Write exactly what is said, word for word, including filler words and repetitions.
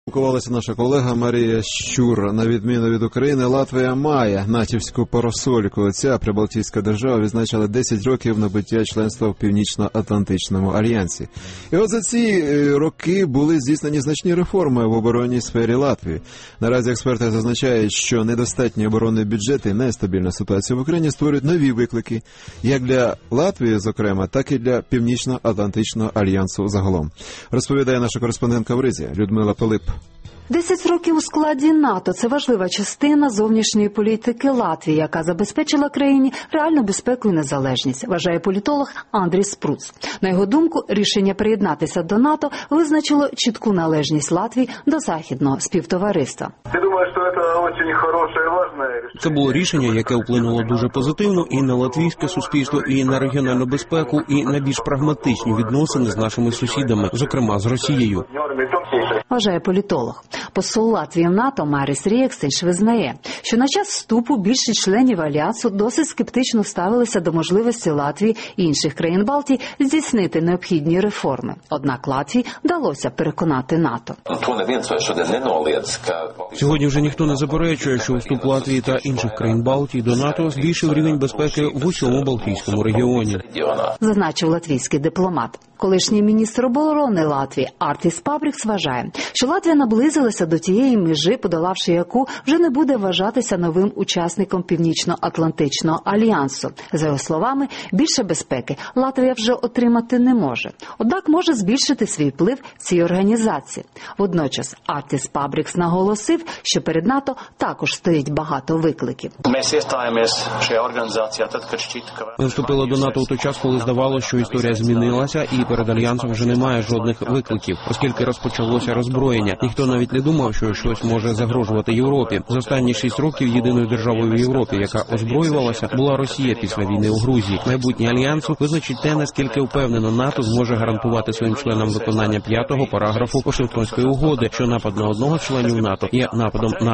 Спілкувалася наша колега Марія Щур. На відміну від України, Латвія має натівську парасольку. Ця прибалтійська держава відзначила десять років набуття членства в Північно-Атлантичному альянсі. І от за ці роки були здійснені значні реформи в оборонній сфері Латвії. Наразі експерти зазначають, що недостатній оборонний бюджет і нестабільна ситуація в Україні створюють нові виклики, як для Латвії, зокрема, так і для Північно-Атлантичного альянсу загалом. Розповідає наша кореспондентка в Ризі Людмила Пилип. Десять років у складі НАТО – це важлива частина зовнішньої політики Латвії, яка забезпечила країні реальну безпеку і незалежність, вважає політолог Андрій Спруц. На його думку, рішення приєднатися до НАТО визначило чітку належність Латвії до західного співтовариства. Я думаю, що це дуже хороше і важливе рішення. Це було рішення, яке вплинуло дуже позитивно і на латвійське суспільство, і на регіональну безпеку, і на більш прагматичні відносини з нашими сусідами, зокрема з Росією. Вважає політолог. Посол Латвії в НАТО Маріс Рієкстенш визнає, що на час вступу більшість членів Альянсу досить скептично ставилися до можливості Латвії і інших країн Балтії здійснити необхідні реформи. Однак Латвії вдалося переконати НАТО. Сьогодні вже ніхто не заперечує, що вступ Латвії та інших країн Балтії до НАТО збільшив рівень безпеки в усьому Балтійському регіоні. Зазначив латвійський дипломат. Колишній міністр оборони Латвії Артис Пабрікс вважає, що Латвія наблизилася до тієї межі, подолавши яку вже не буде вважатися новим учасником Північно-Атлантичного альянсу. За його словами, більше безпеки Латвія вже отримати не може. Однак може збільшити свій вплив в цій організації. Водночас Артис Пабрікс наголосив, що перед НАТО також стоїть багато викликів. Ми вступили до НАТО у той час, коли здавалося, що історія змінилася і перед Альянсом вже немає жодних викликів, оскільки розпочалося роззброєння. Ніхто навіть не думав, що щось може загрожувати Європі. За останні шість років єдиною державою в Європі, яка озброювалася, була Росія після війни у Грузії. Майбутнє Альянсу визначить те, наскільки впевнено НАТО зможе гарантувати своїм членам виконання п'ятого параграфу Вашингтонської угоди, що напад на одного з членів НАТО є нападом на